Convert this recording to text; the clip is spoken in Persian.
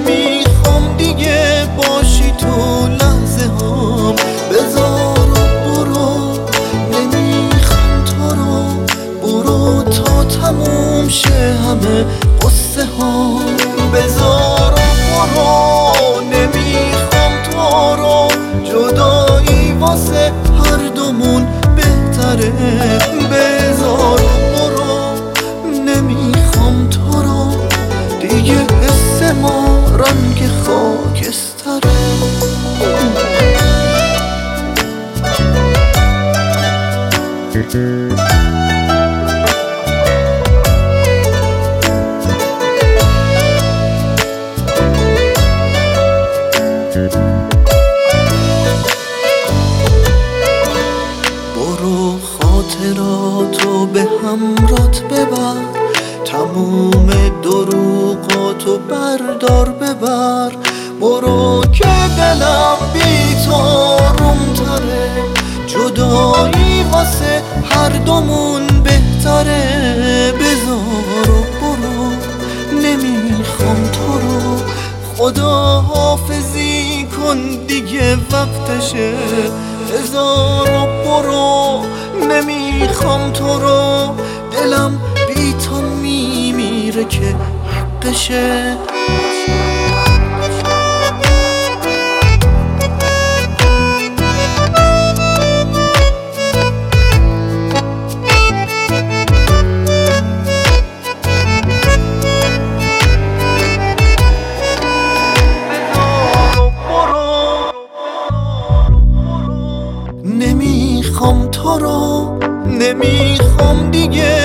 نمیخوام دیگه باشی تو لحظه هام، بذار و برو، نمیخوام تو رو، برو تا تموم شه همه قصه ها. بذار و برو، نمیخوام تو رو، جدایی واسه هر دومون بهتره. بذار و برو، نمیخوام تو رو، دیگه حس ما رنگ خاکستره. برو خاطراتو به همرات ببر، تموم دروغاتو بردار ببر. برو که دلم بی تو آرومتره، جدایی واسه هر دومون بهتره. بذار و برو، نمیخوام تو رو، خدا حافظی کن دیگه وقتشه. بذار و برو، نمیخوام تو رو، دلم بی تو میمیره که حقشه. نمیخوام تو رو، نمیخوام دیگه